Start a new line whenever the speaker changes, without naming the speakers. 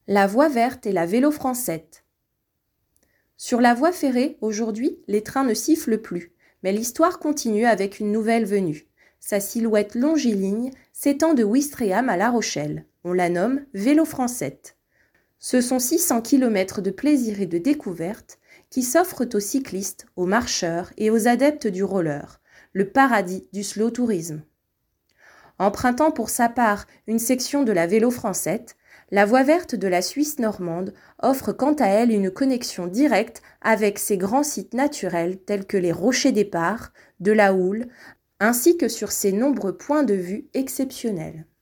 La voie verte et la vélo-francette. Sur la voie ferrée, aujourd'hui, les trains ne sifflent plus, mais l'histoire continue avec une nouvelle venue. Sa silhouette longiligne s'étend de Ouistreham à La Rochelle. On la nomme vélo-francette. Ce sont 600 km de plaisir et de découverte qui s'offrent aux cyclistes, aux marcheurs et aux adeptes du roller, le paradis du slow tourisme. Empruntant pour sa part une section de la vélo-francette, la voie verte de la Suisse normande offre quant à elle une connexion directe avec ses grands sites naturels tels que les Rochers d'Épars, de la Houle, ainsi que sur ses nombreux points de vue exceptionnels.